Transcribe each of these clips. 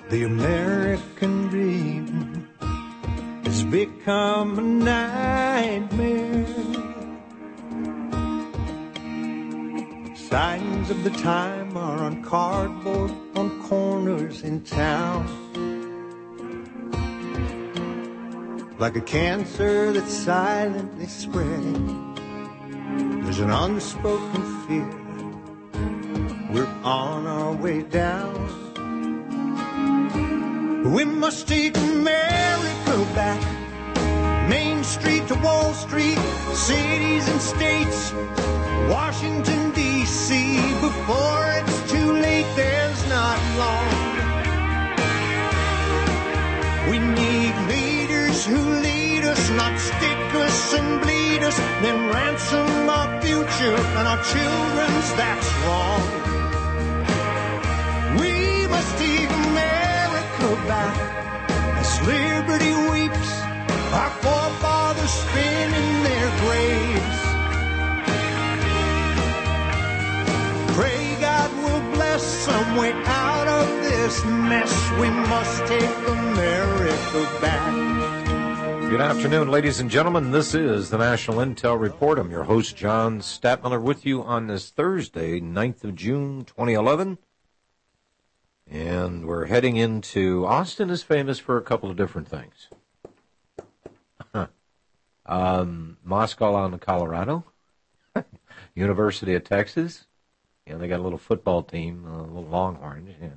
The American dream has become a nightmare. Signs of the time are on cardboard on corners in town. Like a cancer that's silently spreading, there's an unspoken fear. We're on our way down. We must take America back. Main Street to Wall Street, cities and states, Washington, D.C. Before it's too late, there's not long. We need leaders who lead us, not stick us and bleed us, then ransom our future and our children's, that's wrong. We must take America back as liberty weeps, our forefathers spin in their graves. Pray God will bless some way out of this mess. We must take America back. Good afternoon, ladies and gentlemen. This is the National Intel Report. I'm your host, John Statmiller, with you on this Thursday, 9th of June, 2011. And we're heading into, Austin is famous for a couple of different things. Moscow on Colorado, University of Texas. Yeah, they got a little football team, a little Longhorns. Yeah.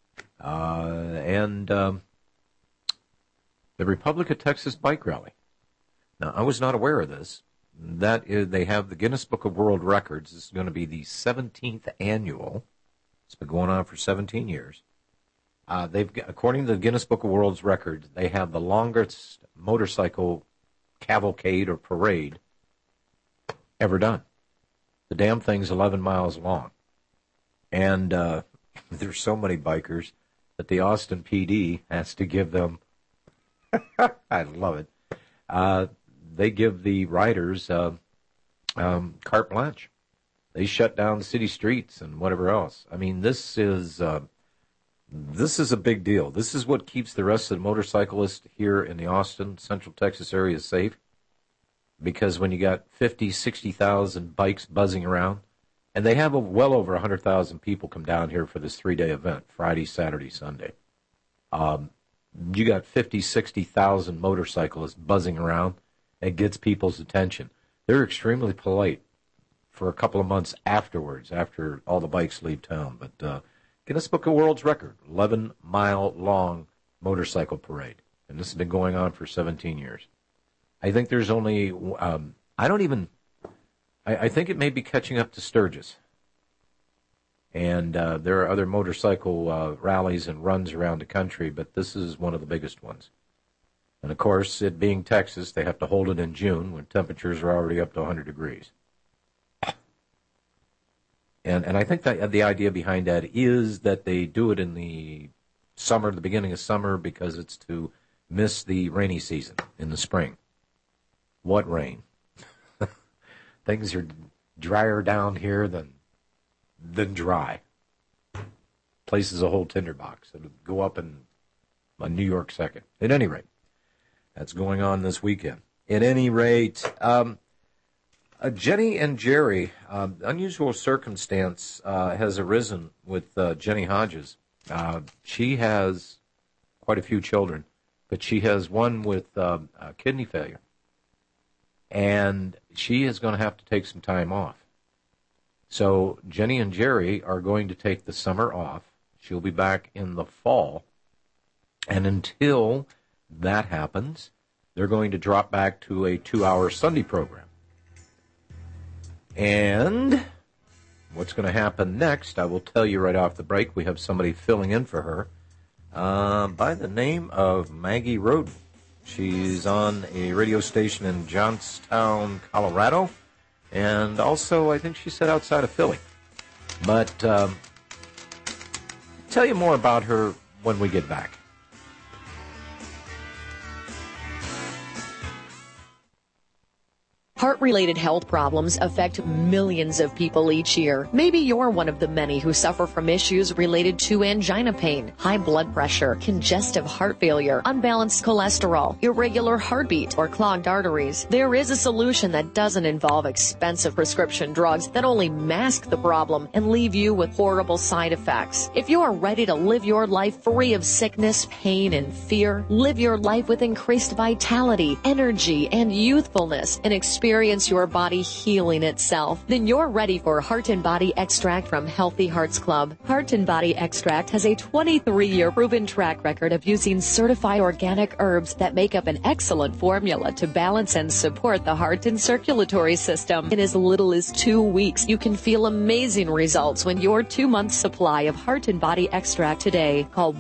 And the Republic of Texas bike rally. Now, I was not aware of this. That is, they have the Guinness Book of World Records. This is going to be the 17th annual. It's been going on for 17 years. According to the Guinness Book of World Records, they have the longest motorcycle cavalcade or parade ever done. The damn thing's 11 miles long. And there's so many bikers that the Austin PD has to give them, I love it, they give the riders carte blanche. They shut down city streets and whatever else. I mean, this is a big deal. This is what keeps the rest of the motorcyclists here in the Austin, Central Texas area safe. Because when you got 50, 60,000 bikes buzzing around, and they have well over 100,000 people come down here for this 3-day event, Friday, Saturday, Sunday. You got 50, 60,000 motorcyclists buzzing around. It gets people's attention. They're extremely polite for a couple of months afterwards, after all the bikes leave town. But Guinness Book of World Record, 11-mile-long motorcycle parade. And this has been going on for 17 years. I think there's only, I think it may be catching up to Sturgis. And there are other motorcycle rallies and runs around the country, but this is one of the biggest ones. And, of course, it being Texas, they have to hold it in June when temperatures are already up to 100 degrees. And I think that the idea behind that is that they do it in the summer, the beginning of summer, because it's to miss the rainy season in the spring. What rain? Things are drier down here than dry. Place is a whole tinderbox. It'll go up in a New York second. At any rate, that's going on this weekend. At any rate, Jenny and Jerry, unusual circumstance has arisen with Jenny Hodges. She has quite a few children, but she has one with kidney failure. And she is going to have to take some time off. So Jenny and Jerry are going to take the summer off. She'll be back in the fall. And until that happens, they're going to drop back to a 2-hour Sunday program. And what's going to happen next, I will tell you right off the break. We have somebody filling in for her by the name of Maggie Roden. She's on a radio station in Johnstown, Colorado, and also I think she said outside of Philly. But tell you more about her when we get back. Heart-related health problems affect millions of people each year. Maybe you're one of the many who suffer from issues related to angina pain, high blood pressure, congestive heart failure, unbalanced cholesterol, irregular heartbeat, or clogged arteries. There is a solution that doesn't involve expensive prescription drugs that only mask the problem and leave you with horrible side effects. If you are ready to live your life free of sickness, pain, and fear, live your life with increased vitality, energy, and youthfulness, and experience your body healing itself, then you're ready for Heart and Body Extract from Healthy Hearts Club. Heart and Body Extract has a 23-year proven track record of using certified organic herbs that make up an excellent formula to balance and support the heart and circulatory system. In as little as 2 weeks, you can feel amazing results when your 2-month supply of Heart and Body Extract today. Call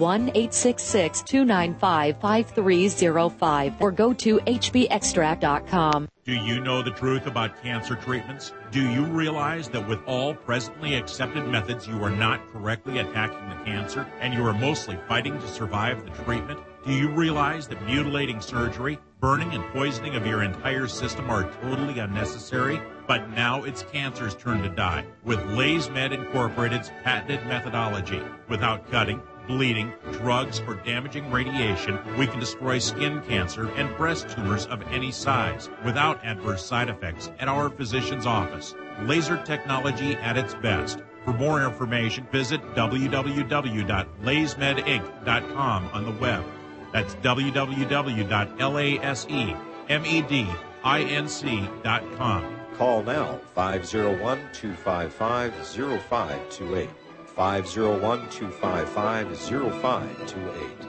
1-866-295-5305 or go to hbextract.com. Do you know the truth about cancer treatments? Do you realize that with all presently accepted methods, you are not correctly attacking the cancer and you are mostly fighting to survive the treatment? Do you realize that mutilating surgery, burning and poisoning of your entire system are totally unnecessary? But now it's cancer's turn to die with LaysMed Incorporated's patented methodology. Without cutting, bleeding, drugs, or damaging radiation, we can destroy skin cancer and breast tumors of any size without adverse side effects at our physician's office. Laser technology at its best. For more information, visit www.laysmedinc.com on the web. That's www.lasemedinc.com. Call now, 501-255-0528. 501-255-0528.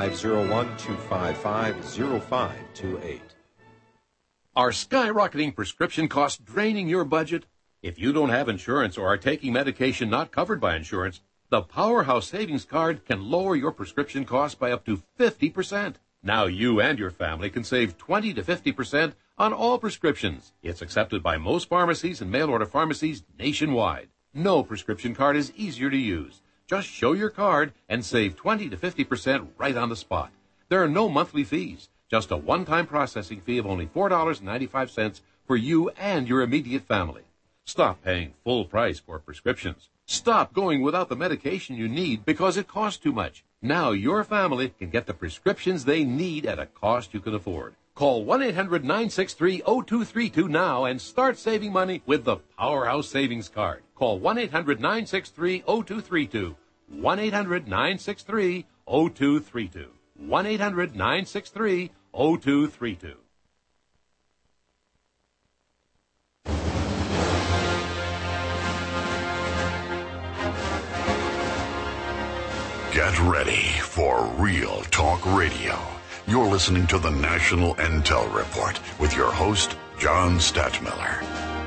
501-255-0528. Are skyrocketing prescription costs draining your budget? If you don't have insurance or are taking medication not covered by insurance, the Powerhouse Savings Card can lower your prescription costs by up to 50%. Now you and your family can save 20 to 50% on all prescriptions. It's accepted by most pharmacies and mail-order pharmacies nationwide. No prescription card is easier to use. Just show your card and save 20 to 50% right on the spot. There are no monthly fees, just a one-time processing fee of only $4.95 for you and your immediate family. Stop paying full price for prescriptions. Stop going without the medication you need because it costs too much. Now your family can get the prescriptions they need at a cost you can afford. Call 1-800-963-0232 now and start saving money with the Powerhouse Savings Card. Call 1-800-963-0232. 1-800-963-0232. 1-800-963-0232. Get ready for Real Talk Radio. You're listening to the National Intel Report with your host, John Stadtmiller.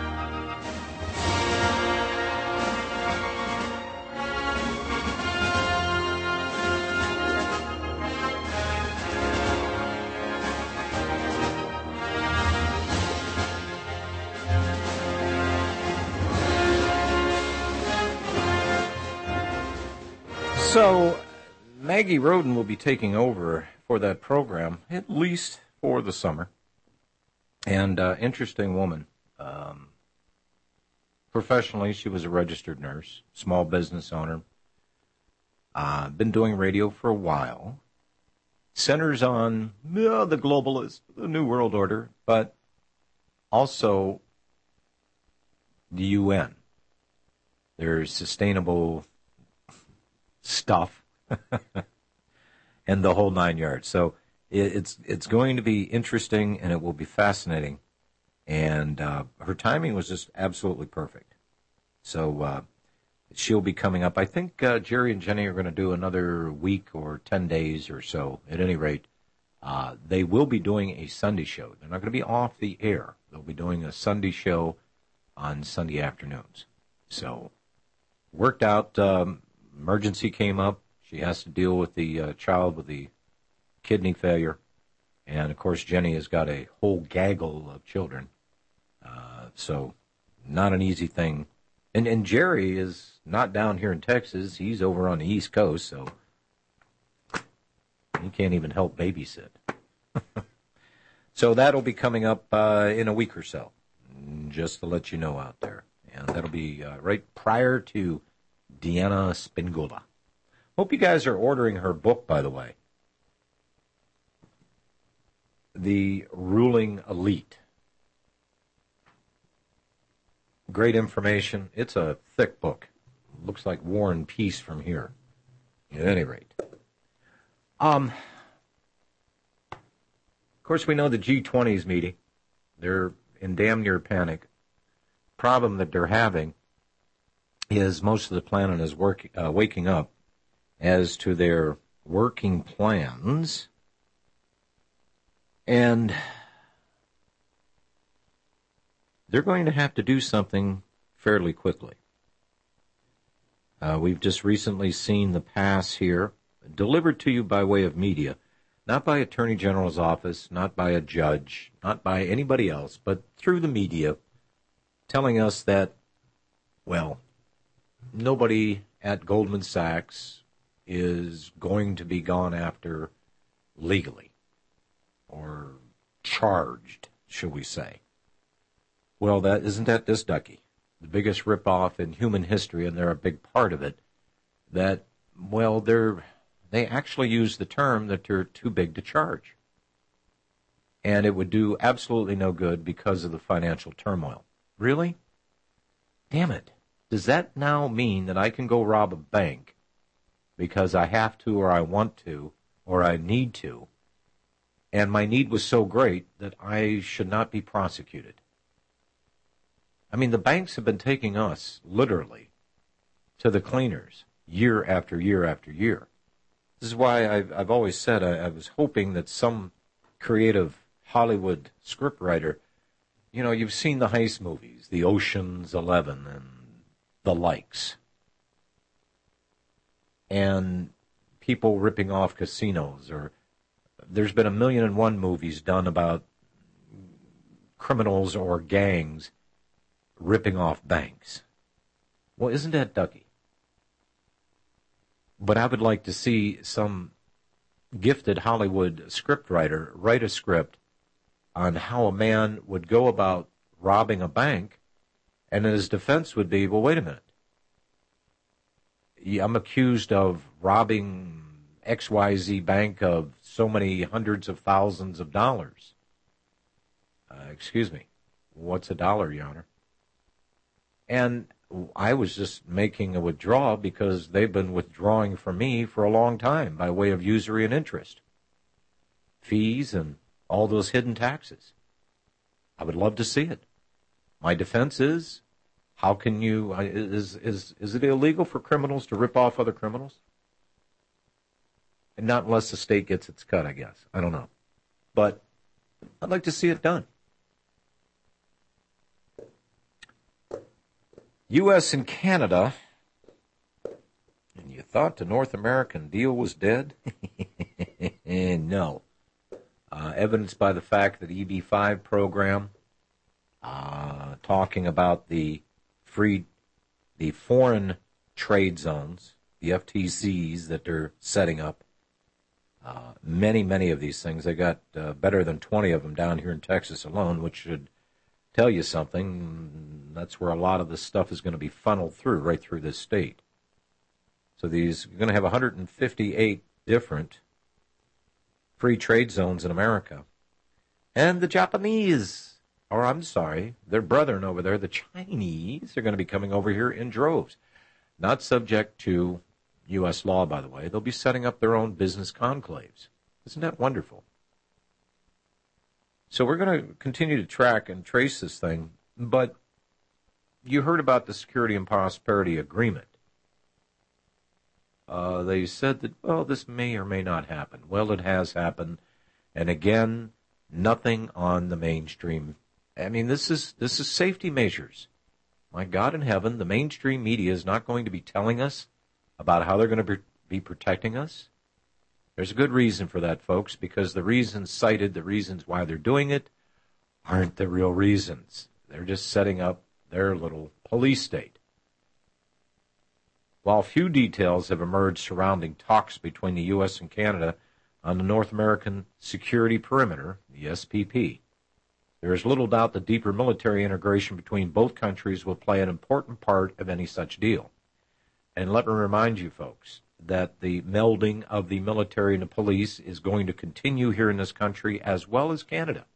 So, Maggie Roden will be taking over for that program, at least for the summer. And interesting woman. Professionally, she was a registered nurse, small business owner. Been doing radio for a while. Centers on the globalist, the New World Order, but also the UN. There's sustainable stuff and the whole 9 yards. So it's going to be interesting and it will be fascinating. And her timing was just absolutely perfect. So she'll be coming up. I think Jerry and Jenny are going to do another week or 10 days or so. At any rate, they will be doing a Sunday show. They're not going to be off the air. They'll be doing a Sunday show on Sunday afternoons. So worked out. Emergency came up. She has to deal with the child with the kidney failure. And, of course, Jenny has got a whole gaggle of children. So not an easy thing. And Jerry is not down here in Texas. He's over on the East Coast, so he can't even help babysit. So that'll be coming up in a week or so. just to let you know out there. And that'll be right prior to Diana Spingola. Hope you guys are ordering her book, by the way. The Ruling Elite. Great information. It's a thick book. Looks like War and Peace from here. At any rate. Of course, we know the G20's meeting. They're in damn near panic. Problem that they're having is most of the planet is waking up as to their working plans, and they're going to have to do something fairly quickly. We've just recently seen the pass here, delivered to you by way of media, not by Attorney General's office, not by a judge, not by anybody else, but through the media, telling us that, well, nobody at Goldman Sachs is going to be gone after legally or charged, should we say. Well, isn't that this ducky? The biggest ripoff in human history, and they're a big part of it, that, well, they actually use the term that they're too big to charge. And it would do absolutely no good because of the financial turmoil. Really? Damn it. Does that now mean that I can go rob a bank because I have to or I want to or I need to, and my need was so great that I should not be prosecuted? I mean, the banks have been taking us, literally, to the cleaners year after year after year. This is why I've always said I was hoping that some creative Hollywood scriptwriter, you know, you've seen the heist movies, the Ocean's 11 and the likes, and people ripping off casinos, or there's been 1,000,001 movies done about criminals or gangs ripping off banks. Well, isn't that ducky? But I would like to see some gifted Hollywood scriptwriter write a script on how a man would go about robbing a bank, and his defense would be, well, wait a minute. I'm accused of robbing XYZ bank of so many hundreds of thousands of dollars. Excuse me, what's a dollar, Your Honor? And I was just making a withdrawal because they've been withdrawing from me for a long time by way of usury and interest, fees, and all those hidden taxes. I would love to see it. My defense is, how can you, is it illegal for criminals to rip off other criminals? And not unless the state gets its cut, I guess. I don't know. But I'd like to see it done. U.S. and Canada, and you thought the North American deal was dead? No. Evidenced by the fact that EB-5 program, talking about the foreign trade zones, the FTZs that they're setting up, many of these things. They got better than 20 of them down here in Texas alone, which should tell you something. That's where a lot of this stuff is going to be funneled through, right through this state. So you're going to have 158 different free trade zones in America. And the Japanese, or I'm sorry, their brethren over there, the Chinese, are going to be coming over here in droves. Not subject to U.S. law, by the way. They'll be setting up their own business conclaves. Isn't that wonderful? So we're going to continue to track and trace this thing, but you heard about the Security and Prosperity Agreement. They said that, well, this may or may not happen. Well, it has happened, and again, nothing on the mainstream. I mean, this is safety measures. My God in heaven, the mainstream media is not going to be telling us about how they're going to be protecting us. There's a good reason for that, folks, because the reasons cited, the reasons why they're doing it, aren't the real reasons. They're just setting up their little police state. While few details have emerged surrounding talks between the U.S. and Canada on the North American Security Perimeter, the SPP, There is little doubt that deeper military integration between both countries will play an important part of any such deal. And let me remind you, folks, that the melding of the military and the police is going to continue here in this country as well as Canada.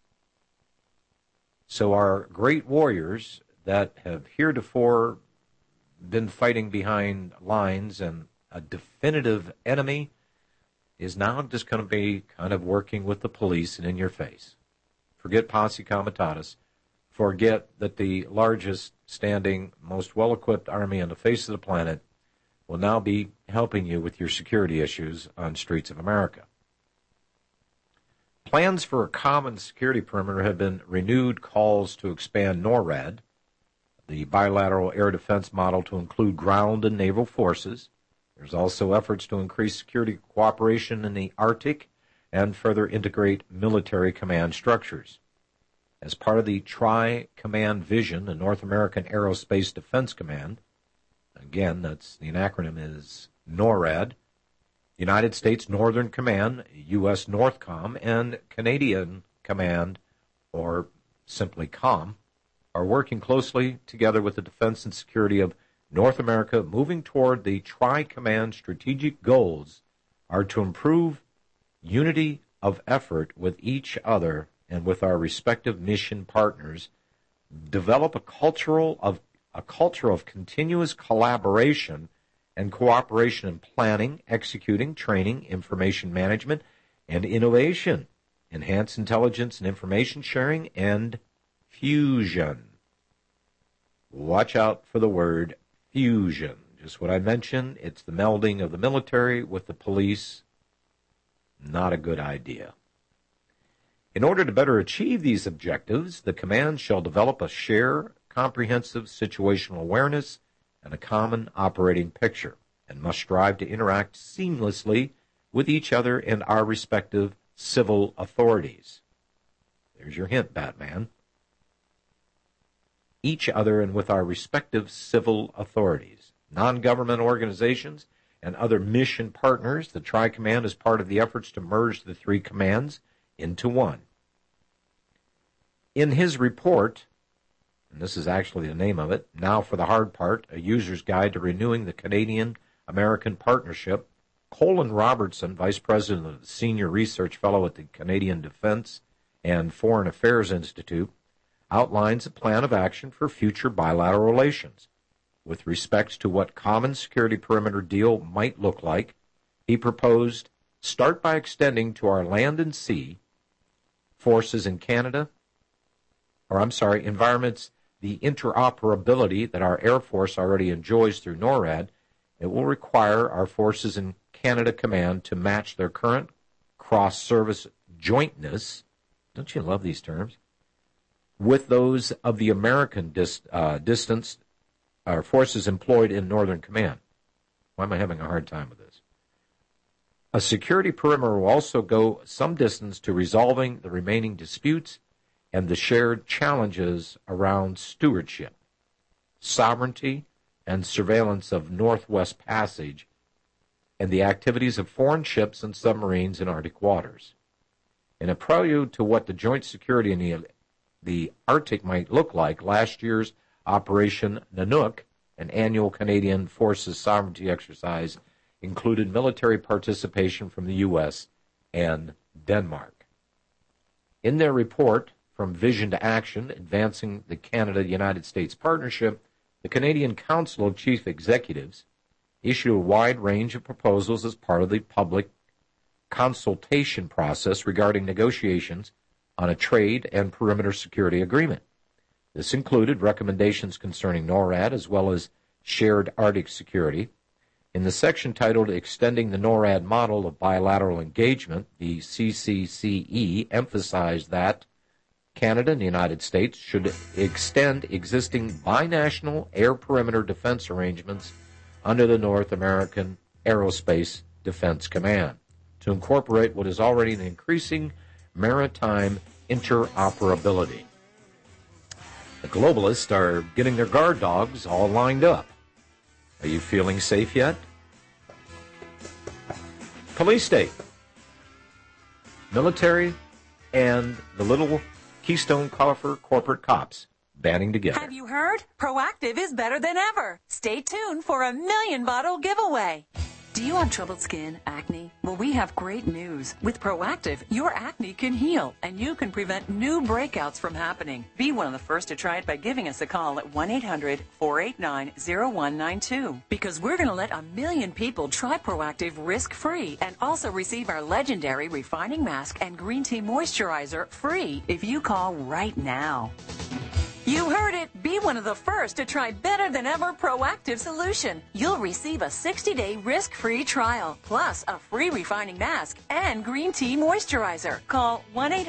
So our great warriors that have heretofore been fighting behind lines and a definitive enemy is now just going to be kind of working with the police and in your face. Forget posse comitatus. Forget that the largest standing, most well-equipped army on the face of the planet will now be helping you with your security issues on streets of America. Plans for a common security perimeter have been renewed. Calls to expand NORAD, the bilateral air defense model, to include ground and naval forces. There's also efforts to increase security cooperation in the Arctic and further integrate military command structures. As part of the Tri-Command Vision, the North American Aerospace Defense Command, again, that's the acronym is NORAD, United States Northern Command, U.S. NORTHCOM, and Canadian Command, or simply COM, are working closely together with the defense and security of North America, moving toward the Tri-Command strategic goals are to improve unity of effort with each other and with our respective mission partners, develop a culture of continuous collaboration and cooperation in planning, executing, training, information management, and innovation, enhance intelligence and information sharing, and fusion. Watch out for the word fusion. Just what I mentioned, it's the melding of the military with the police. Not a good idea. In order to better achieve these objectives, the command shall develop a shared, comprehensive situational awareness and a common operating picture, and must strive to interact seamlessly with each other and our respective civil authorities. There's your hint, Batman. Each other and with our respective civil authorities, non-government organizations, and other mission partners. The Tri-Command is part of the efforts to merge the three commands into one. In his report, and this is actually the name of it, Now for the Hard Part, A User's Guide to Renewing the Canadian-American Partnership, Colin Robertson, Vice President of the Senior Research Fellow at the Canadian Defense and Foreign Affairs Institute, outlines a plan of action for future bilateral relations. With respect to what common security perimeter deal might look like, he proposed start by extending to our land and sea forces in Canada, environments, the interoperability that our Air Force already enjoys through NORAD. It will require our forces in Canada Command to match their current cross-service jointness, don't you love these terms, with those of the American forces employed in Northern Command. Why am I having a hard time with this? A security perimeter will also go some distance to resolving the remaining disputes and the shared challenges around stewardship, sovereignty, and surveillance of Northwest Passage, and the activities of foreign ships and submarines in Arctic waters. In a prelude to what the joint security in the Arctic might look like, last year's Operation Nanook, an annual Canadian Forces sovereignty exercise, included military participation from the U.S. and Denmark. In their report, From Vision to Action, Advancing the Canada-United States Partnership, the Canadian Council of Chief Executives issued a wide range of proposals as part of the public consultation process regarding negotiations on a trade and perimeter security agreement. This included recommendations concerning NORAD as well as shared Arctic security. In the section titled Extending the NORAD Model of Bilateral Engagement, the CCCE emphasized that Canada and the United States should extend existing binational air perimeter defense arrangements under the North American Aerospace Defense Command to incorporate what is already an increasing maritime interoperability. The globalists are getting their guard dogs all lined up. Are you feeling safe yet? Police state, military, and the little Keystone Coffer corporate cops banding together. Have you heard? Proactiv is better than ever. Stay tuned for a 1,000,000 bottle giveaway. Do you have troubled skin, acne? Well, we have great news. With Proactiv, your acne can heal, and you can prevent new breakouts from happening. Be one of the first to try it by giving us a call at 1-800-489-0192. Because we're going to let 1,000,000 people try Proactiv risk-free and also receive our legendary refining mask and green tea moisturizer free if you call right now. You heard it. Be one of the first to try better than ever Proactiv solution. You'll receive a 60-day risk-free trial, plus a free refining mask and green tea moisturizer. Call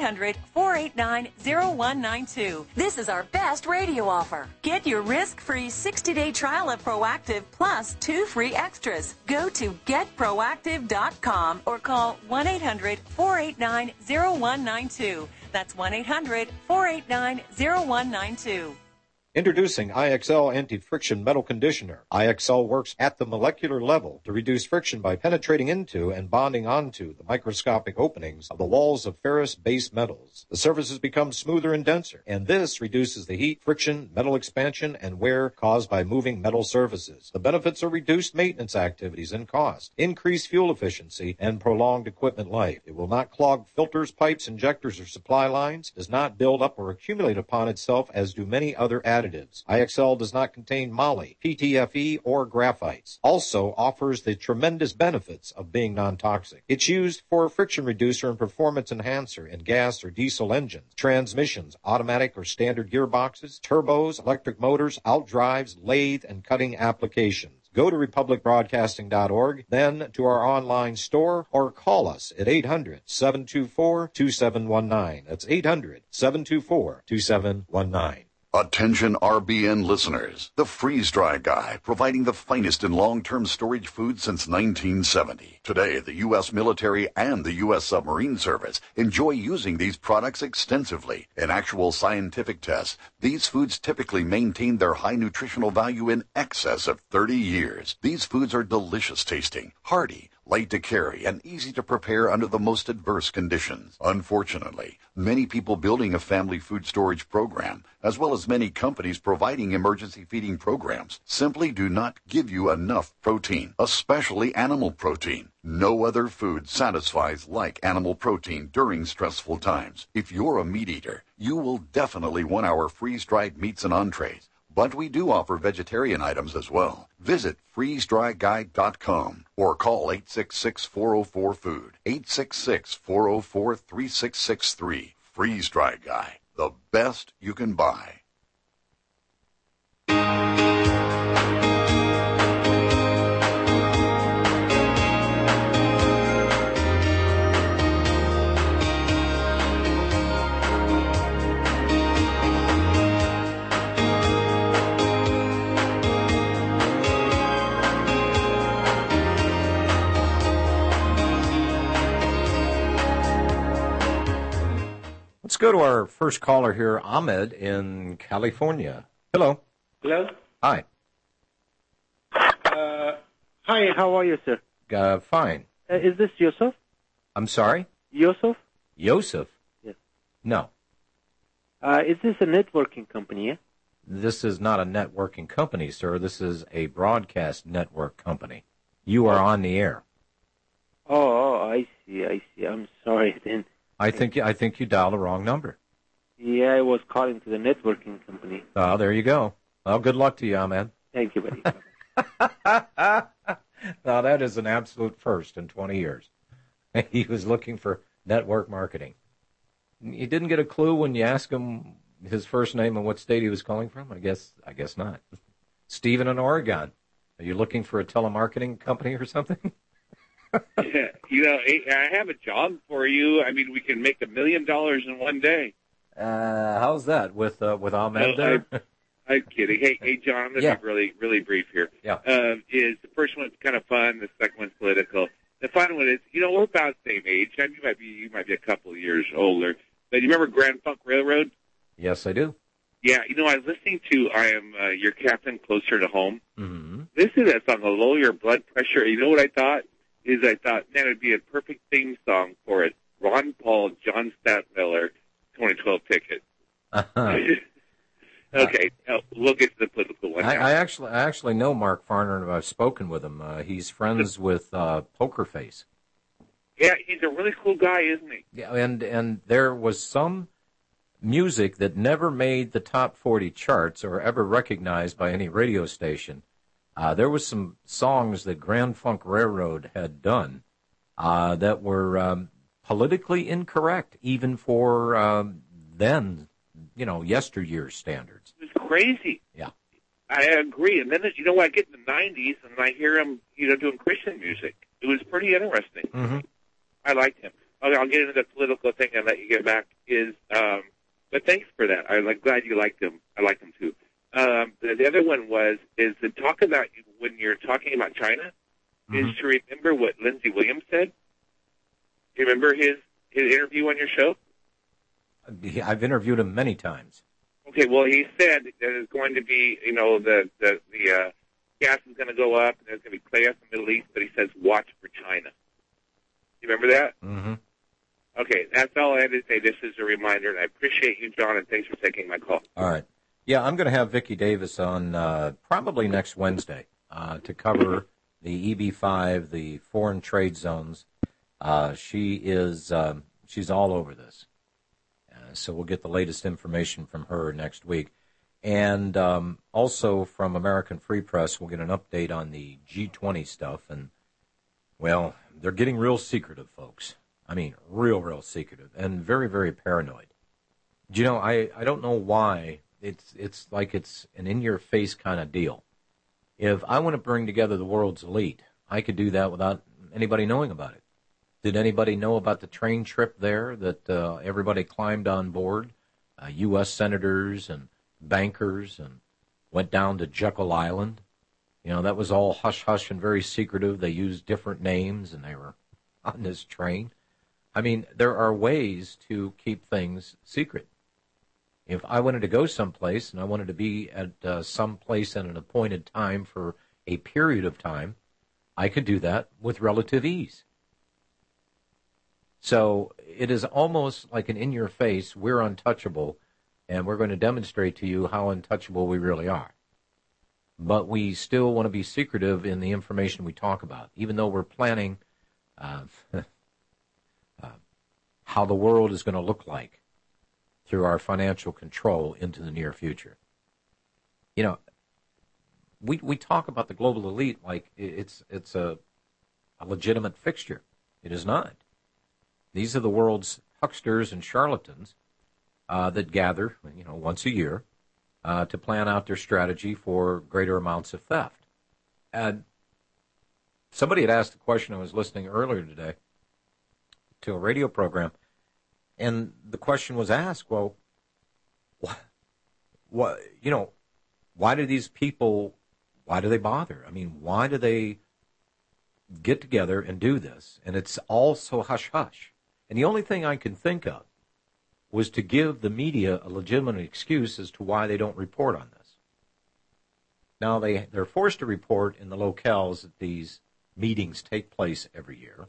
1-800-489-0192. This is our best radio offer. Get your risk-free 60-day trial of Proactiv plus 2 free extras. Go to getproactiv.com or call 1-800-489-0192. That's 1-800-489-0192. Introducing IXL Anti-Friction Metal Conditioner. IXL works at the molecular level to reduce friction by penetrating into and bonding onto the microscopic openings of the walls of ferrous-based metals. The surfaces become smoother and denser, and this reduces the heat, friction, metal expansion, and wear caused by moving metal surfaces. The benefits are reduced maintenance activities and cost, increased fuel efficiency, and prolonged equipment life. It will not clog filters, pipes, injectors, or supply lines, does not build up or accumulate upon itself as do many other additives. IXL does not contain moly, PTFE, or graphites. Also offers the tremendous benefits of being non-toxic. It's used for a friction reducer and performance enhancer in gas or diesel engines, transmissions, automatic or standard gearboxes, turbos, electric motors, outdrives, lathe, and cutting applications. Go to republicbroadcasting.org, then to our online store, or call us at 800-724-2719. That's 800-724-2719. Attention RBN listeners. The Freeze Dry Guy, providing the finest in long-term storage food since 1970. Today, the U.S. military and the U.S. submarine service enjoy using these products extensively. In actual scientific tests, these foods typically maintain their high nutritional value in excess of 30 years. These foods are delicious tasting, hearty, light to carry, and easy to prepare under the most adverse conditions. Unfortunately, many people building a family food storage program, as well as many companies providing emergency feeding programs, simply do not give you enough protein, especially animal protein. No other food satisfies like animal protein during stressful times. If you're a meat eater, you will definitely want our freeze-dried meats and entrees. But we do offer vegetarian items as well. Visit freezedryguide.com or call 866-404-FOOD, 866-404-3663. Freeze Dry Guy, the best you can buy. Let's go to our first caller here, Ahmed in California. Hello. Hello. Hi. Hi, how are you, sir? Fine. Is this Yusuf? I'm sorry? Yusuf? Yosef? Yes. No. Is this a networking company, yeah? This is not a networking company, sir. This is a broadcast network company. You are on the air. Oh, I see. I'm sorry then. I think you dialed the wrong number. Yeah, I was calling to the networking company. Oh, there you go. Well, good luck to you, Ahmed. Thank you, buddy. Now, that is an absolute first in 20 years. He was looking for network marketing. You didn't get a clue when you asked him his first name and what state he was calling from? I guess not. Stephen in Oregon. Are you looking for a telemarketing company or something? Yeah, I have a job for you. I mean, we can make $1 million in one day. How's that with Ahmed there? I'm kidding. Hey, John, I'm going to be really, really brief here. Yeah. Is the first one's kind of fun, the second one's political. The final one is, we're about the same age. I mean, you might be a couple of years older. But you remember Grand Funk Railroad? Yes, I do. Yeah, I was listening to I Am Your Captain, Closer to Home. Mm-hmm. Listen to that song, to lower your blood pressure. You know what I thought? Man, it would be a perfect theme song for it. Ron Paul, John Stadtmiller, 2012 ticket. Okay, we'll get to the political one. I actually know Mark Farner, and I've spoken with him. He's friends with Poker Face. Yeah, he's a really cool guy, isn't he? Yeah, and there was some music that never made the top 40 charts or ever recognized by any radio station. There was some songs that Grand Funk Railroad had done that were politically incorrect, even for then, yesteryear standards. It was crazy. Yeah. I agree. And then, I get in the 90s and I hear him, doing Christian music. It was pretty interesting. Mm-hmm. I liked him. Okay, I'll get into the political thing and let you get back. But thanks for that. I'm glad you liked him. I liked him too. The other one is to talk about when you're talking about China, is to remember what Lindsey Williams said. Do you remember his interview on your show? I've interviewed him many times. Okay, well, he said that there's going to be, the gas is going to go up and there's going to be chaos in the Middle East, but he says, watch for China. You remember that? Mm-hmm. Okay, that's all I had to say. This is a reminder, and I appreciate you, John, and thanks for taking my call. All right. Yeah, I'm going to have Vicki Davis on probably next Wednesday to cover the EB-5, the foreign trade zones. She's all over this. So we'll get the latest information from her next week. And also from American Free Press, we'll get an update on the G20 stuff. And, well, they're getting real secretive, folks. I mean, real secretive and very, very paranoid. I don't know why. It's like it's an in-your-face kind of deal. If I want to bring together the world's elite, I could do that without anybody knowing about it. Did anybody know about the train trip there that everybody climbed on board? U.S. senators and bankers and went down to Jekyll Island. That was all hush-hush and very secretive. They used different names, and they were on this train. I mean, there are ways to keep things secret. If I wanted to go someplace and I wanted to be at some place at an appointed time for a period of time, I could do that with relative ease. So it is almost like an in-your-face, we're untouchable, and we're going to demonstrate to you how untouchable we really are. But we still want to be secretive in the information we talk about, even though we're planning how the world is going to look like through our financial control into the near future. We talk about the global elite like it's a legitimate fixture. It is not. These are the world's hucksters and charlatans that gather, once a year to plan out their strategy for greater amounts of theft. And somebody had asked the question, I was listening earlier today to a radio program, and the question was asked, well, why do these people, why do they bother? I mean, why do they get together and do this? And it's all so hush-hush. And the only thing I can think of was to give the media a legitimate excuse as to why they don't report on this. Now, they're forced to report in the locales that these meetings take place every year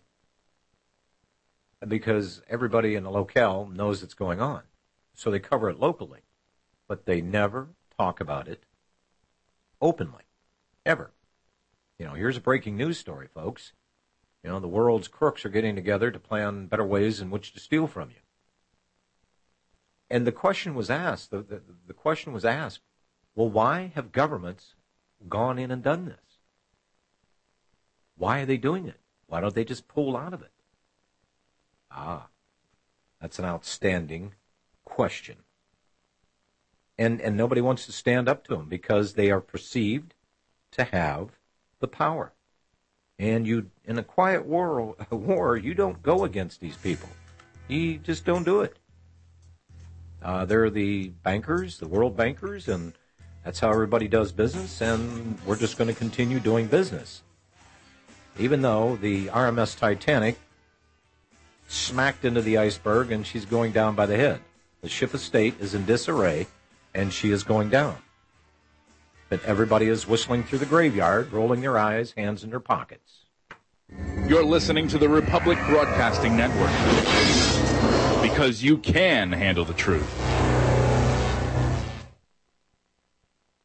because everybody in the locale knows it's going on. So they cover it locally. But they never talk about it openly, ever. Here's a breaking news story, folks. The world's crooks are getting together to plan better ways in which to steal from you. And the question was asked, the question was asked, well, why have governments gone in and done this? Why are they doing it? Why don't they just pull out of it? That's an outstanding question. And nobody wants to stand up to them because they are perceived to have the power. And in a quiet war, you don't go against these people. You just don't do it. They're the bankers, the world bankers, and that's how everybody does business, and we're just going to continue doing business. Even though the RMS Titanic smacked into the iceberg and she's going down by the head. The ship of state is in disarray, and she is going down. But everybody is whistling through the graveyard, rolling their eyes, hands in their pockets. You're listening to the Republic Broadcasting Network. Because you can handle the truth.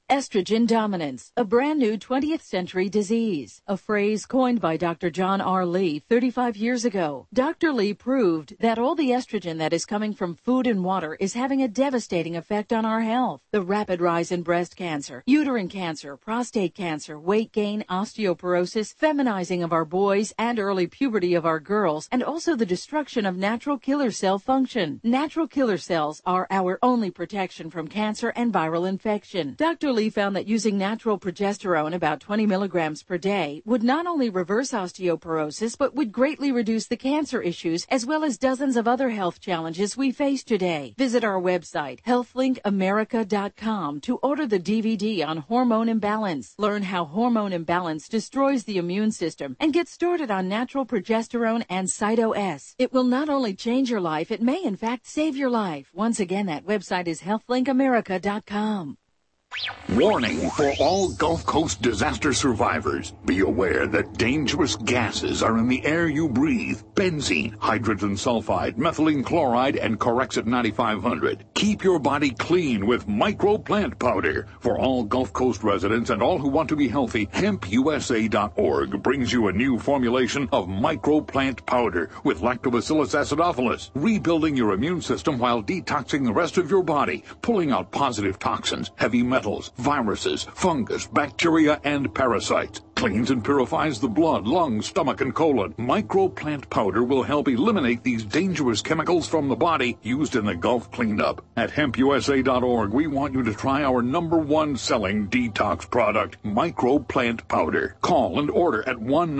Estrogen dominance, a brand new 20th century disease, a phrase coined by Dr. John R. Lee 35 years ago. Dr. Lee proved that all the estrogen that is coming from food and water is having a devastating effect on our health. The rapid rise in breast cancer, uterine cancer, prostate cancer, weight gain, osteoporosis, feminizing of our boys, and early puberty of our girls, and also the destruction of natural killer cell function. Natural killer cells are our only protection from cancer and viral infection. Dr. Lee found that using natural progesterone, about 20 milligrams per day, would not only reverse osteoporosis, but would greatly reduce the cancer issues as well as dozens of other health challenges we face today. Visit our website, healthlinkamerica.com, to order the DVD on hormone imbalance. Learn how hormone imbalance destroys the immune system and get started on natural progesterone and Cyto-S. It will not only change your life, it may in fact save your life. Once again, that website is healthlinkamerica.com. Warning for all Gulf Coast disaster survivors. Be aware that dangerous gases are in the air you breathe. Benzene, hydrogen sulfide, methylene chloride, and Corexit 9500. Keep your body clean with Micro Plant Powder. For all Gulf Coast residents and all who want to be healthy, HempUSA.org brings you a new formulation of Micro Plant Powder with Lactobacillus acidophilus, rebuilding your immune system while detoxing the rest of your body, pulling out positive toxins, heavy metals, viruses, fungus, bacteria, and parasites. Cleans and purifies the blood, lungs, stomach, and colon. Micro Plant Powder will help eliminate these dangerous chemicals from the body used in the Gulf cleanup. At HempUSA.org, we want you to try our #1 selling detox product, Micro Plant Powder. Call and order at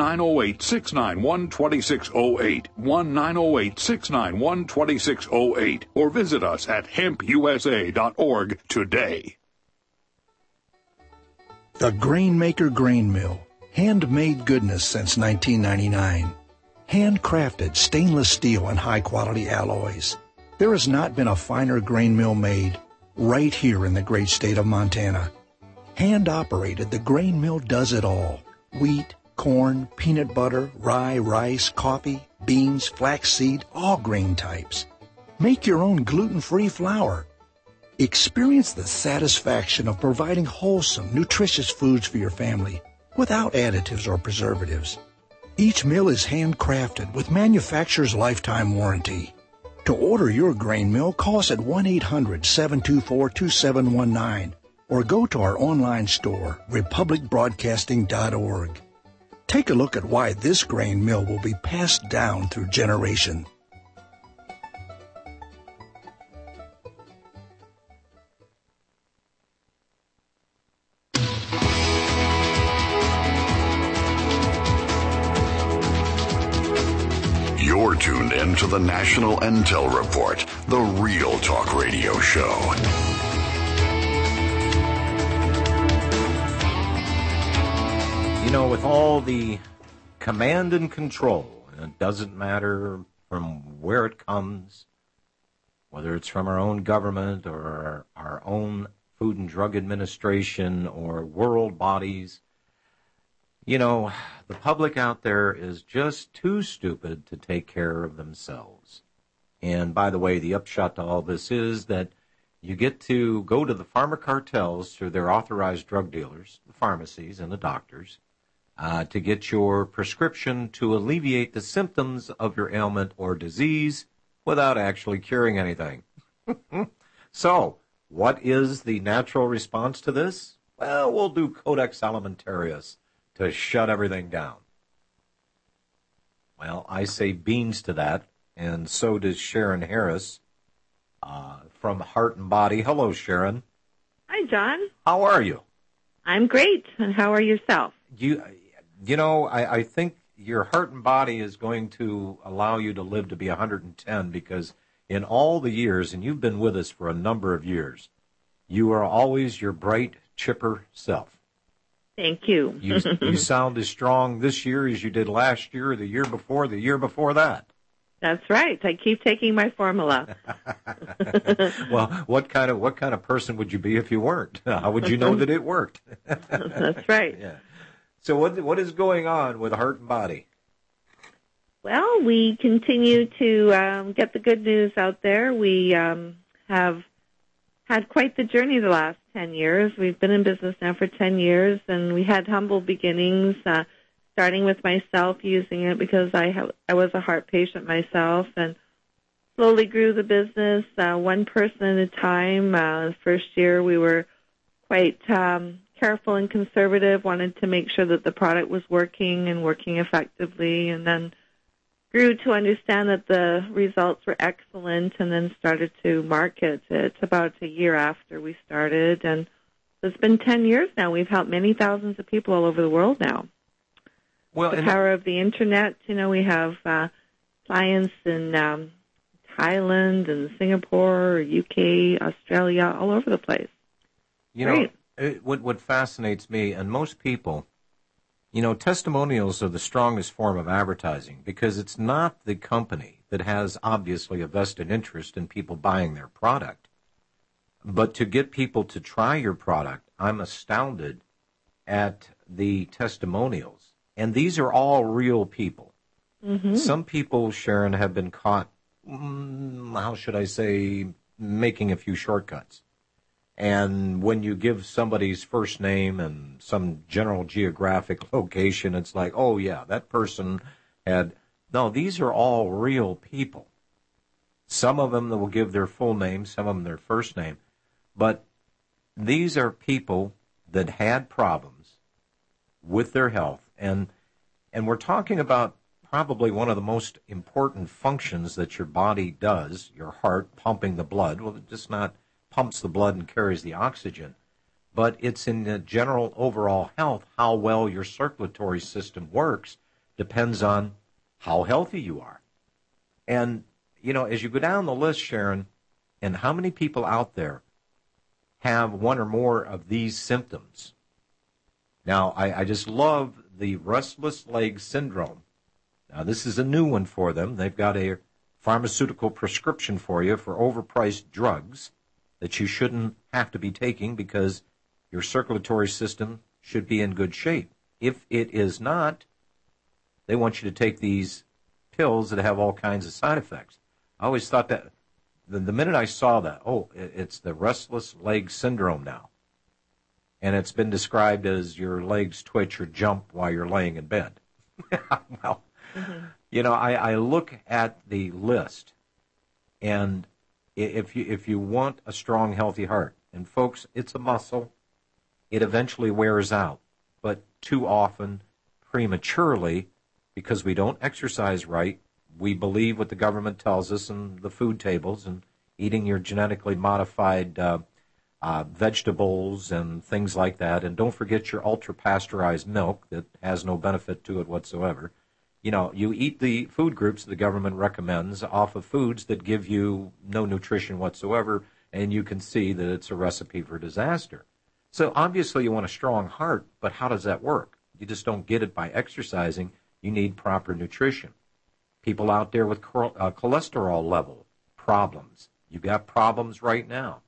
1-908-691-2608, 1-908-691-2608, or visit us at HempUSA.org today. The Grainmaker Grain Mill. Handmade goodness since 1999. Handcrafted stainless steel and high-quality alloys. There has not been a finer grain mill made right here in the great state of Montana. Hand-operated, the grain mill does it all. Wheat, corn, peanut butter, rye, rice, coffee, beans, flaxseed, all grain types. Make your own gluten-free flour. Experience the satisfaction of providing wholesome, nutritious foods for your family without additives or preservatives. Each mill is handcrafted with manufacturer's lifetime warranty. To order your grain mill, call us at 1-800-724-2719 or go to our online store, republicbroadcasting.org. Take a look at why this grain mill will be passed down through generation. You're tuned in to the National Intel Report, the Real Talk Radio Show. You know, with all the command and control, and it doesn't matter from where it comes, whether it's from our own government or our own Food and Drug Administration or world bodies, you know, the public out there is just too stupid to take care of themselves. And by the way, the upshot to all this is that you get to go to the pharma cartels through their authorized drug dealers, the pharmacies and the doctors, to get your prescription to alleviate the symptoms of your ailment or disease without actually curing anything. So, what is the natural response to this? Well, we'll do Codex Alimentarius to shut everything down. Well, I say beans to that, and so does Sharon Harris from Heart and Body. Hello, Sharon. Hi, John. How are you? I'm great, and how are yourself? You know, I think your Heart and Body is going to allow you to live to be 110 because in all the years, and you've been with us for a number of years, you are always your bright, chipper self. Thank you. You sound as strong this year as you did last year, or the year before that. That's right. I keep taking my formula. Well, what kind of person would you be if you weren't? How would you know that it worked? That's right. Yeah. So what is going on with Heart and Body? Well, we continue to get the good news out there. We have had quite the journey the last 10 years. We've been in business now for 10 years, and we had humble beginnings, starting with myself using it because I was a heart patient myself, and slowly grew the business one person at a time. The first year we were quite careful and conservative, wanted to make sure that the product was working and working effectively, and then grew to understand that the results were excellent, and then started to market it about a year after we started. And it's been 10 years now. We've helped many thousands of people all over the world now. Well, the power of the Internet, we have clients in Thailand and Singapore, UK, Australia, all over the place. What fascinates me and most people, testimonials are the strongest form of advertising because it's not the company that has obviously a vested interest in people buying their product. But to get people to try your product, I'm astounded at the testimonials. And these are all real people. Mm-hmm. Some people, Sharon, have been caught, making a few shortcuts. And when you give somebody's first name and some general geographic location, it's like, oh, yeah, that person had... No, these are all real people. Some of them that will give their full name, some of them their first name. But these are people that had problems with their health. And we're talking about probably one of the most important functions that your body does, your heart pumping the blood. Well, it just not pumps the blood and carries the oxygen, but it's in the general overall health. How well your circulatory system works depends on how healthy you are. And, as you go down the list, Sharon, and how many people out there have one or more of these symptoms? Now, I just love the restless leg syndrome. Now, this is a new one for them. They've got a pharmaceutical prescription for you for overpriced drugs that you shouldn't have to be taking because your circulatory system should be in good shape. If it is not, they want you to take these pills that have all kinds of side effects. I always thought that the minute I saw that, it's the restless leg syndrome now. And it's been described as your legs twitch or jump while you're laying in bed. Well, mm-hmm. I look at the list, and if you want a strong, healthy heart, and folks, it's a muscle, it eventually wears out, but too often prematurely because we don't exercise right. We believe what the government tells us and the food tables and eating your genetically modified vegetables and things like that. And don't forget your ultra-pasteurized milk that has no benefit to it whatsoever. You eat the food groups the government recommends off of foods that give you no nutrition whatsoever, and you can see that it's a recipe for disaster. So obviously you want a strong heart, but how does that work? You just don't get it by exercising. You need proper nutrition. People out there with cholesterol level problems. You've got problems right now.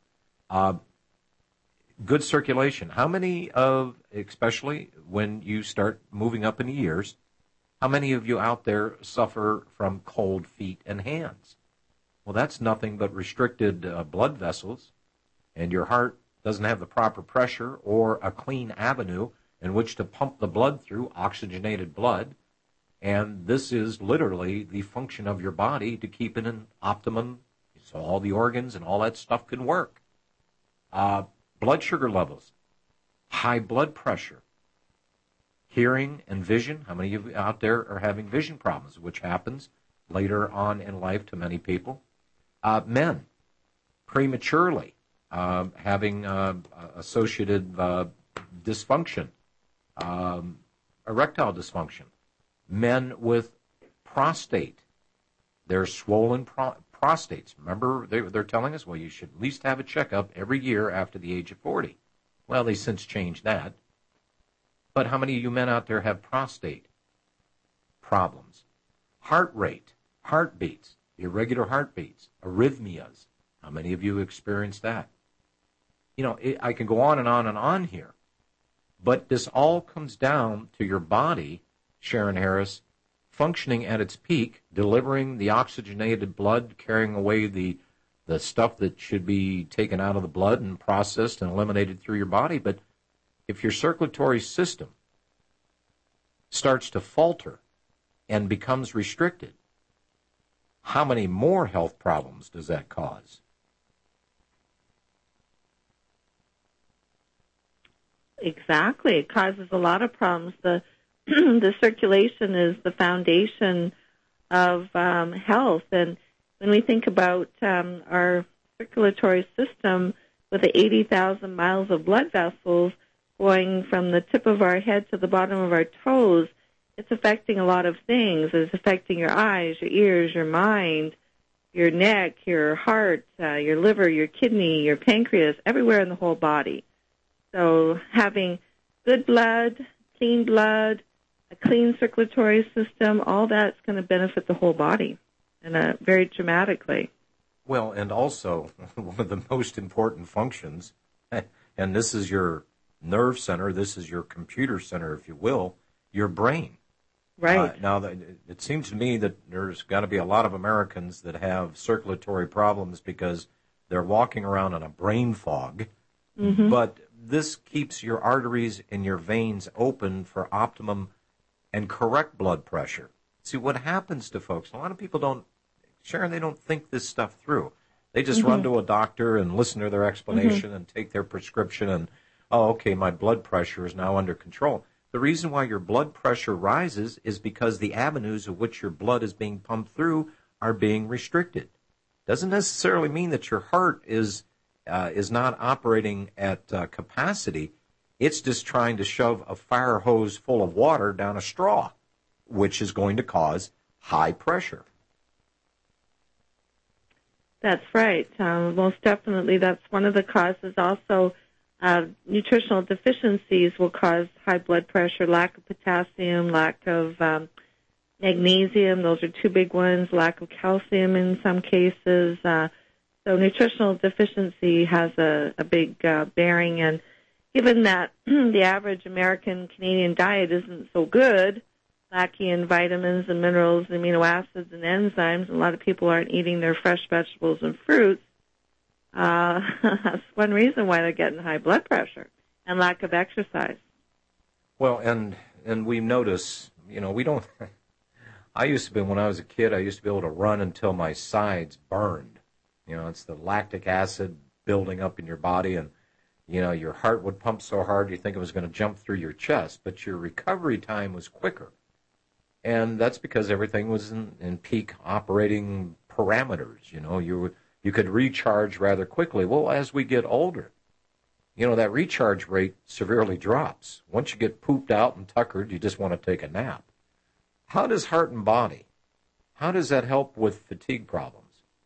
Good circulation. How many especially when you start moving up in the years, how many of you out there suffer from cold feet and hands? Well, that's nothing but restricted blood vessels, and your heart doesn't have the proper pressure or a clean avenue in which to pump the blood through, oxygenated blood. And this is literally the function of your body to keep it in optimum, so all the organs and all that stuff can work. Blood sugar levels, high blood pressure, hearing and vision. How many of you out there are having vision problems, which happens later on in life to many people? Men, prematurely, having associated dysfunction, erectile dysfunction. Men with prostate, they're swollen prostates. Remember, they're telling us, well, you should at least have a checkup every year after the age of 40. Well, they since changed that. But how many of you men out there have prostate problems? Heart rate, heartbeats, irregular heartbeats, arrhythmias. How many of you experience that? I can go on and on and on here. But this all comes down to your body, Sharon Harris, functioning at its peak, delivering the oxygenated blood, carrying away the the stuff that should be taken out of the blood and processed and eliminated through your body. But if your circulatory system starts to falter and becomes restricted, how many more health problems does that cause? Exactly. It causes a lot of problems. The circulation is the foundation of health. And when we think about our circulatory system with the 80,000 miles of blood vessels going from the tip of our head to the bottom of our toes, it's affecting a lot of things. It's affecting your eyes, your ears, your mind, your neck, your heart, your liver, your kidney, your pancreas, everywhere in the whole body. So having good blood, a clean circulatory system, all that's going to benefit the whole body and very dramatically. Well, and also one of the most important functions, and this is your nerve center, this is your computer center, if you will, your brain. Right. Now, it seems to me that there's got to be a lot of Americans that have circulatory problems because they're walking around in a brain fog, but this keeps your arteries and your veins open for optimum and correct blood pressure. See, what happens to folks, a lot of people don't, Sharon, they don't think this stuff through. They just run to a doctor and listen to their explanation and take their prescription and, oh, okay, my blood pressure is now under control. The reason why your blood pressure rises is because the avenues of which your blood is being pumped through are being restricted. Doesn't necessarily mean that your heart is not operating at capacity. It's just trying to shove a fire hose full of water down a straw, which is going to cause high pressure. That's right. Most definitely, that's one of the causes. Also, nutritional deficiencies will cause high blood pressure, lack of potassium, lack of magnesium. Those are two big ones, lack of calcium in some cases. So nutritional deficiency has a big bearing. And given that the average American Canadian diet isn't so good, lacking in vitamins and minerals, amino acids and enzymes, a lot of people aren't eating their fresh vegetables and fruits. That's one reason why they're getting high blood pressure and lack of exercise. Well, and we notice, we don't, I used to be, when I was a kid, I used to be able to run until my sides burned. It's the lactic acid building up in your body, and, your heart would pump so hard you think it was going to jump through your chest, but your recovery time was quicker. And that's because everything was in peak operating parameters. You could recharge rather quickly. Well, as we get older, that recharge rate severely drops. Once you get pooped out and tuckered, you just want to take a nap. How does heart and body, how does that help with fatigue problems?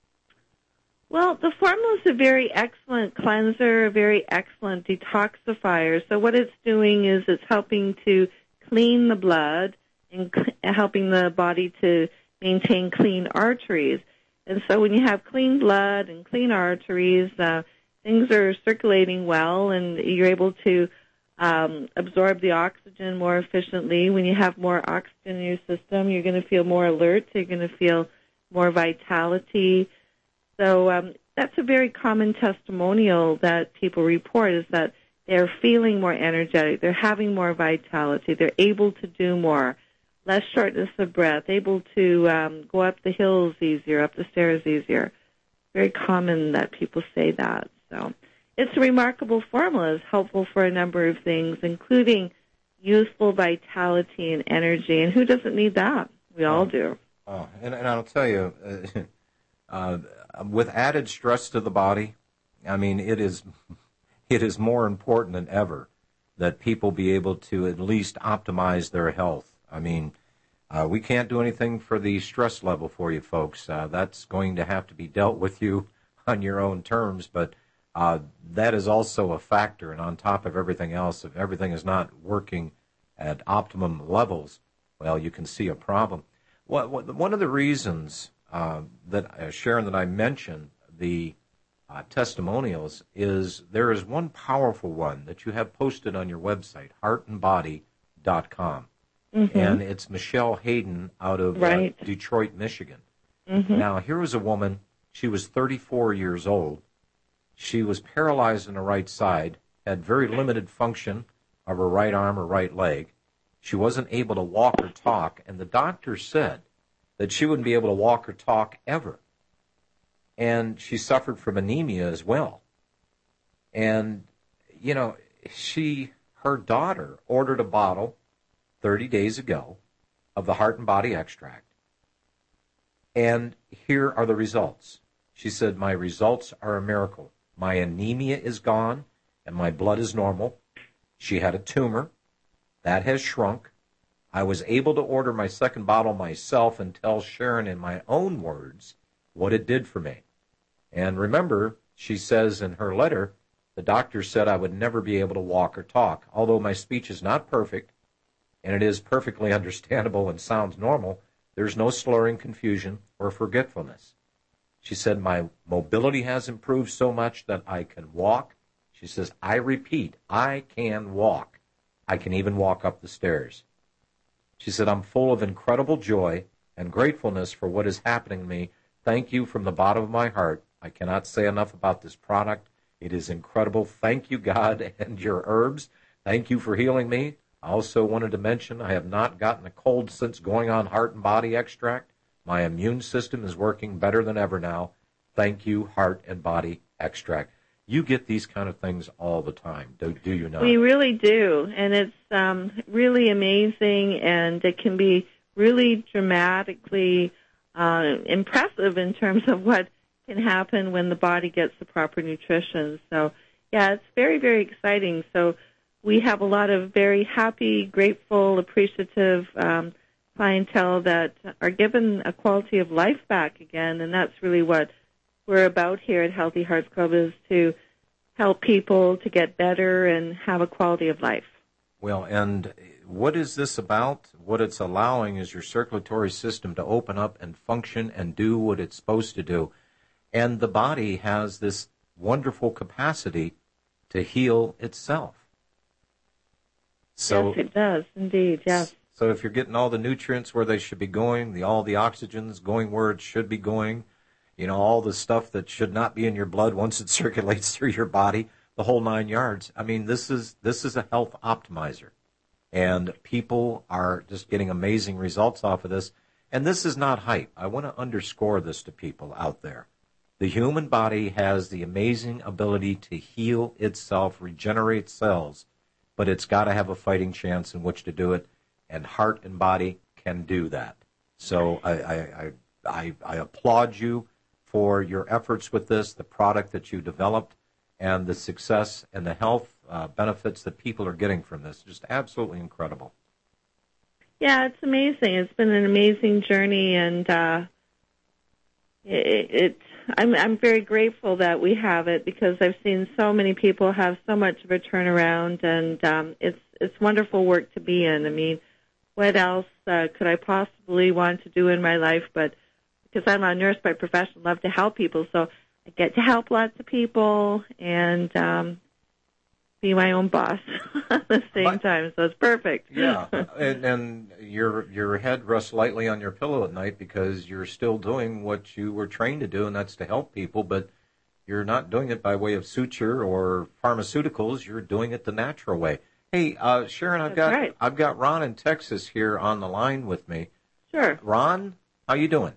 Well, the formula is a very excellent cleanser, a very excellent detoxifier. So what it's doing is it's helping to clean the blood and helping the body to maintain clean arteries. And so when you have clean blood and clean arteries, things are circulating well, and you're able to absorb the oxygen more efficiently. When you have more oxygen in your system, you're going to feel more alert. You're going to feel more vitality. So that's a very common testimonial that people report, is that they're feeling more energetic. They're having more vitality. They're able to do more. Less shortness of breath, able to go up the hills easier, up the stairs easier. Very common that people say that. So it's a remarkable formula. It's helpful for a number of things, including youthful vitality and energy. And who doesn't need that? We all do. And I'll tell you, with added stress to the body, I mean, it is more important than ever that people be able to at least optimize their health. I mean, we can't do anything for the stress level for you folks. That's going to have to be dealt with you on your own terms, but that is also a factor. And on top of everything else, if everything is not working at optimum levels, well, you can see a problem. One of the reasons that, Sharon, that I mentioned the testimonials is there is one powerful one that you have posted on your website, heartandbody.com. And it's Michelle Hayden out of Detroit, Michigan. Now, here was a woman She was 34 years old. She was paralyzed on the right side, had very limited function of her right arm or right leg. She wasn't able to walk or talk, and the doctor said that she wouldn't be able to walk or talk ever. And she suffered from anemia as well. And, you know, her daughter ordered a bottle 30 days ago of the Heart and Body Extract. And here are the results. She said, my results are a miracle. My anemia is gone, and my blood is normal. She had a tumor. That has shrunk. I was able to order my second bottle myself and tell Sharon in my own words what it did for me. And remember, she says in her letter, the doctor said I would never be able to walk or talk. Although my speech is not perfect, and it is perfectly understandable and sounds normal, there's no slurring, confusion, or forgetfulness. She said my mobility has improved so much that I can walk. She says, I repeat, I can walk. I can even walk up the stairs. She said, I'm full of incredible joy and gratefulness for what is happening to me. Thank you from the bottom of my heart. I cannot say enough about this product. It is incredible. Thank you, God, and your herbs. Thank you for healing me. I also wanted to mention I have not gotten a cold since going on Heart and Body Extract. My immune system is working better than ever now. Thank you, Heart and Body Extract. You get these kind of things all the time, do you not? We really do, and it's really amazing, and it can be really dramatically impressive in terms of what can happen when the body gets the proper nutrition. So, yeah, it's very, very exciting. So we have a lot of very happy, grateful, appreciative clientele that are given a quality of life back again, and that's really what we're about here at Healthy Hearts Club, is to help people to get better and have a quality of life. Well, and what is this about? What it's allowing is your circulatory system to open up and function and do what it's supposed to do. And the body has this wonderful capacity to heal itself. So, yes, it does, indeed, yes. So if you're getting all the nutrients where they should be going, all the oxygen's going where it should be going, you know, all the stuff that should not be in your blood once it circulates through your body, the whole 9 yards. I mean, this is a health optimizer. And people are just getting amazing results off of this. And this is not hype. I want to underscore this to people out there. The human body has the amazing ability to heal itself, regenerate cells, but it's got to have a fighting chance in which to do it, and Heart and Body can do that. So I applaud you for your efforts with this, the product that you developed, and the success and the health benefits that people are getting from this. Just absolutely incredible. Yeah, it's amazing. It's been an amazing journey, and I'm very grateful that we have it, because I've seen so many people have so much of a turnaround, and it's wonderful work to be in. I mean, what else could I possibly want to do in my life? But because I'm a nurse by profession, love to help people, so I get to help lots of people and be my own boss at the same time. So it's perfect. Yeah, and your head rests lightly on your pillow at night because you're still doing what you were trained to do, and that's to help people. But you're not doing it by way of suture or pharmaceuticals. You're doing it the natural way. Hey, Sharon, I've got Ron in Texas here on the line with me. Sure. Ron, how you doing?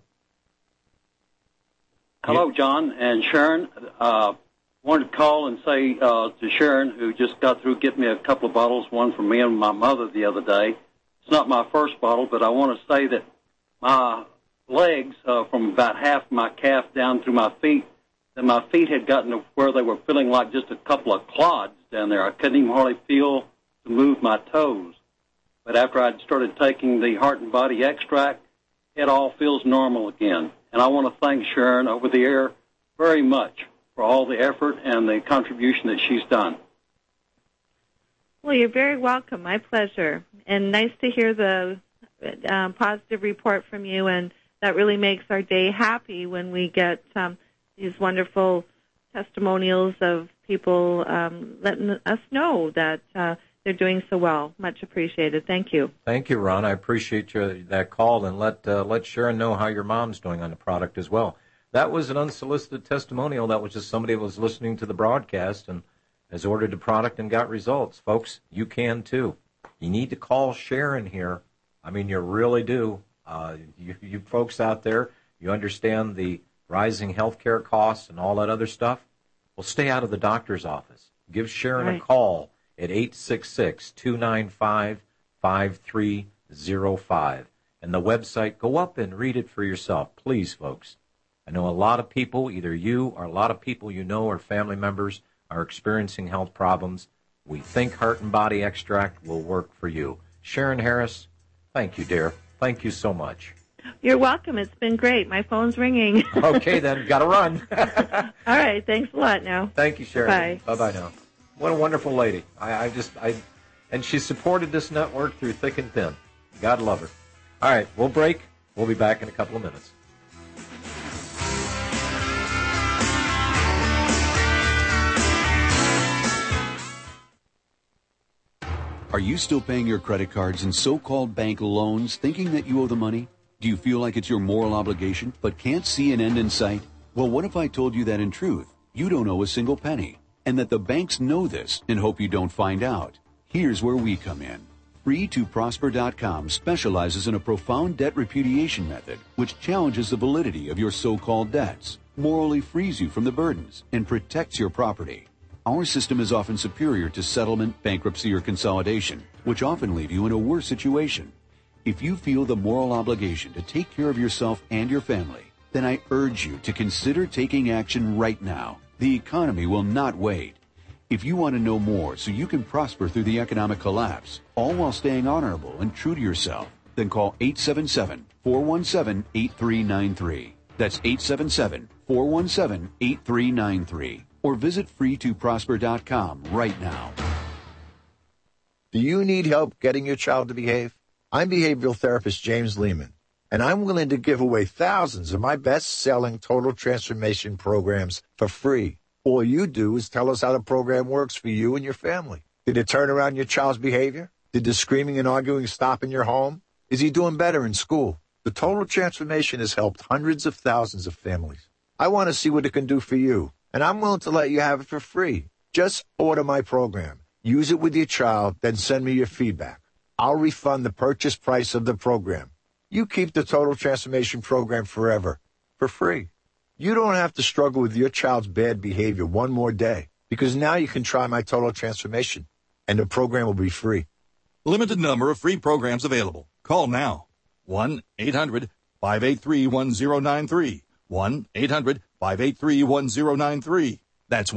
Hello, John and Sharon. Wanted to call and say to Sharon, who just got through getting me a couple of bottles, one for me and my mother the other day. It's not my first bottle, but I want to say that my legs, from about half my calf down through my feet, that my feet had gotten to where they were feeling like just a couple of clods down there. I couldn't even hardly feel to move my toes. But after I'd started taking the Heart and Body Extract, it all feels normal again. And I want to thank Sharon over the air very much for all the effort and the contribution that she's done. Well, you're very welcome. My pleasure. And nice to hear the positive report from you, and that really makes our day happy when we get these wonderful testimonials of people letting us know that they're doing so well. Much appreciated. Thank you. Thank you, Ron. I appreciate that call, and let Sharon know how your mom's doing on the product as well. That was an unsolicited testimonial. That was just somebody who was listening to the broadcast and has ordered a product and got results. Folks, you can too. You need to call Sharon here. I mean, you really do. You folks out there, you understand the rising healthcare costs and all that other stuff? Well, stay out of the doctor's office. Give Sharon a call at 866-295-5305. And the website, go up and read it for yourself. Please, folks. I know a lot of people, either you or a lot of people you know or family members, are experiencing health problems. We think Heart and Body Extract will work for you. Sharon Harris, thank you, dear. Thank you so much. You're welcome. It's been great. My phone's ringing. Okay, then. Got to run. All right. Thanks a lot now. Thank you, Sharon. Bye. Bye-bye now. What a wonderful lady. And she supported this network through thick and thin. God love her. All right, we'll break. We'll be back in a couple of minutes. Are you still paying your credit cards and so-called bank loans thinking that you owe the money? Do you feel like it's your moral obligation but can't see an end in sight? Well, what if I told you that in truth, you don't owe a single penny and that the banks know this and hope you don't find out? Here's where we come in. Free2Prosper.com specializes in a profound debt repudiation method which challenges the validity of your so-called debts, morally frees you from the burdens, and protects your property. Our system is often superior to settlement, bankruptcy, or consolidation, which often leave you in a worse situation. If you feel the moral obligation to take care of yourself and your family, then I urge you to consider taking action right now. The economy will not wait. If you want to know more so you can prosper through the economic collapse, all while staying honorable and true to yourself, then call 877-417-8393. That's 877-417-8393. Or visit Free2Prosper.com right now. Do you need help getting your child to behave? I'm behavioral therapist James Lehman, and I'm willing to give away thousands of my best-selling total transformation programs for free. All you do is tell us how the program works for you and your family. Did it turn around your child's behavior? Did the screaming and arguing stop in your home? Is he doing better in school? The total transformation has helped hundreds of thousands of families. I want to see what it can do for you, and I'm willing to let you have it for free. Just order my program. Use it with your child, then send me your feedback. I'll refund the purchase price of the program. You keep the Total Transformation Program forever, for free. You don't have to struggle with your child's bad behavior one more day, because now you can try my Total Transformation, and the program will be free. Limited number of free programs available. Call now. 1-800-583-1093. 1-800-583-1093. That's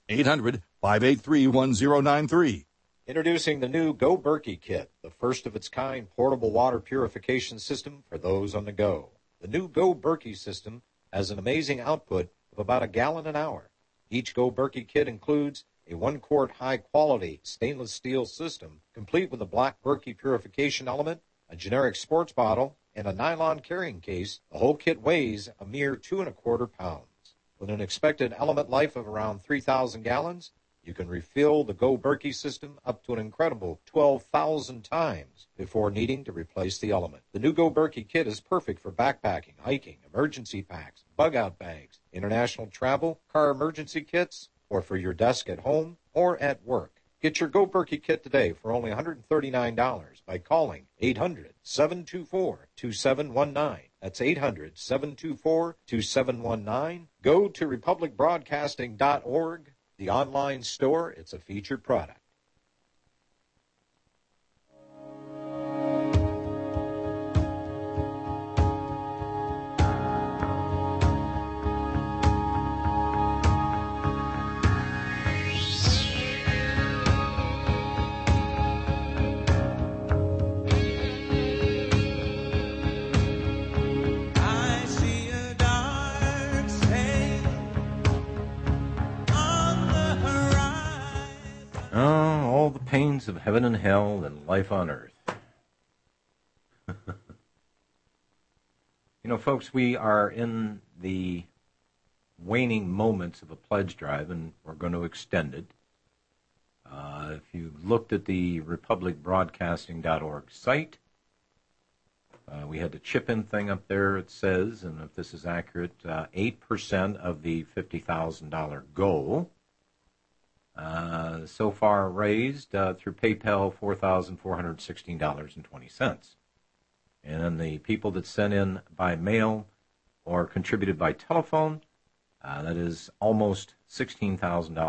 1-800-583-1093. Introducing the new Go Berkey Kit, the first of its kind portable water purification system for those on the go. The new Go Berkey system has an amazing output of about a gallon an hour. Each Go Berkey kit includes a 1-quart high-quality stainless steel system, complete with a black Berkey purification element, a generic sports bottle, and a nylon carrying case. The whole kit weighs a mere 2¼ pounds. With an expected element life of around 3,000 gallons, you can refill the Go Berkey system up to an incredible 12,000 times before needing to replace the element. The new Go Berkey kit is perfect for backpacking, hiking, emergency packs, bug-out bags, international travel, car emergency kits, or for your desk at home or at work. Get your Go Berkey kit today for only $139 by calling 800-724-2719. That's 800-724-2719. Go to republicbroadcasting.org. The online store, it's a featured product. All the pains of heaven and hell and life on earth. You know, folks, we are in the waning moments of a pledge drive, and we're going to extend it. If you looked at the republicbroadcasting.org site, We had the chip-in thing up there, it says, and if this is accurate, 8% of the $50,000 goal. So far raised through PayPal, $4,416.20. And then the people that sent in by mail or contributed by telephone, that is almost $16,000,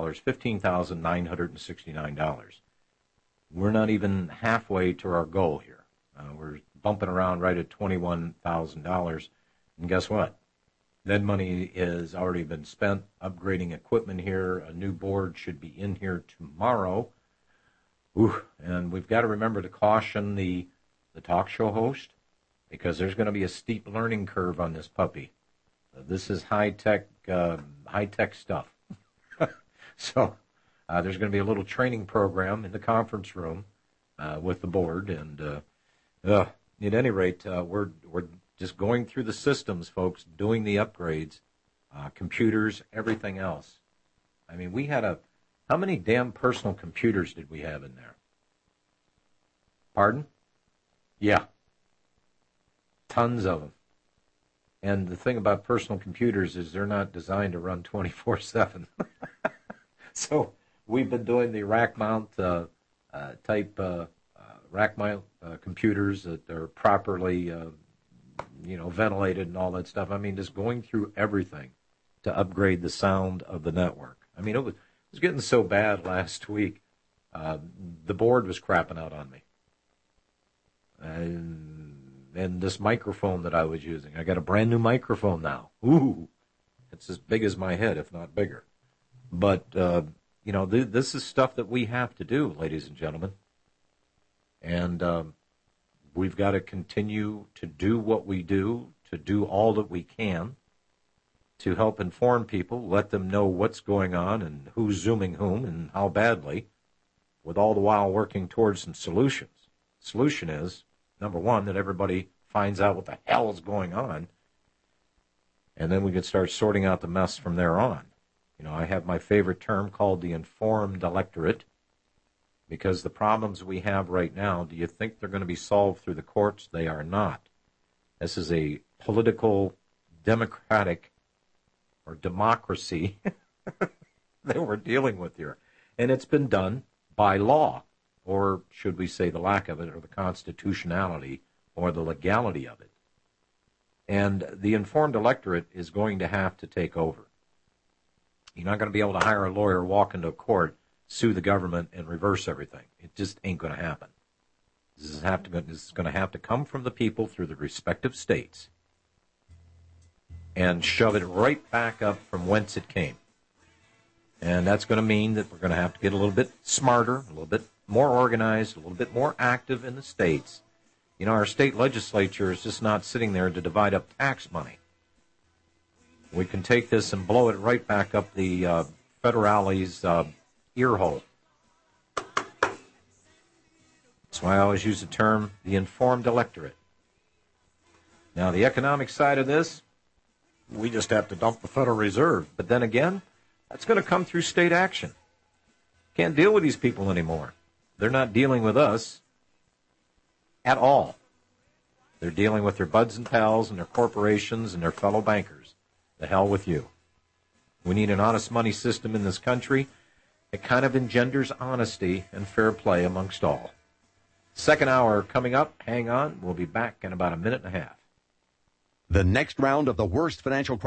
$15,969. We're not even halfway to our goal here. We're bumping around right at $21,000. And guess what? That money has already been spent upgrading equipment here. A new board should be in here tomorrow. And we've got to remember to caution the talk show host, because there's going to be a steep learning curve on this puppy. This is high-tech stuff. So there's going to be a little training program in the conference room with the board. And at any rate, we're just going through the systems, folks, doing the upgrades, computers, everything else. I mean, we had how many damn personal computers did we have in there? Pardon? Yeah. Tons of them. And the thing about personal computers is they're not designed to run 24/7. So we've been doing the rack mount type rack mount computers that are properly ventilated and all that stuff. I mean, just going through everything to upgrade the sound of the network. I mean, it was getting so bad last week. The board was crapping out on me. And this microphone that I was using, I got a brand new microphone now. Ooh, it's as big as my head, if not bigger. But, this is stuff that we have to do, ladies and gentlemen. And we've got to continue to do what we do, to do all that we can to help inform people, let them know what's going on and who's zooming whom and how badly, with all the while working towards some solutions. Solution is, number one, that everybody finds out what the hell is going on, and then we can start sorting out the mess from there on. I have my favorite term called the informed electorate, because the problems we have right now, do you think they're going to be solved through the courts? They are not. This is a political, democratic, or democracy that we're dealing with here. And it's been done by law, or should we say the lack of it, or the constitutionality, or the legality of it. And the informed electorate is going to have to take over. You're not going to be able to hire a lawyer, walk into a court, sue the government, and reverse everything. It just ain't going to happen. This is going to have to come from the people through the respective states and shove it right back up from whence it came. And that's going to mean that we're going to have to get a little bit smarter, a little bit more organized, a little bit more active in the states. Our state legislature is just not sitting there to divide up tax money. We can take this and blow it right back up the federales' ear hole. That's why I always use the term the informed electorate. Now, the economic side of this, we just have to dump the Federal Reserve. But then again, that's going to come through state action. Can't deal with these people anymore. They're not dealing with us at all. They're dealing with their buds and pals and their corporations and their fellow bankers. The hell with you. We need an honest money system in this country. It kind of engenders honesty and fair play amongst all. Second hour coming up. Hang on. We'll be back in about a minute and a half. The next round of the worst financial crisis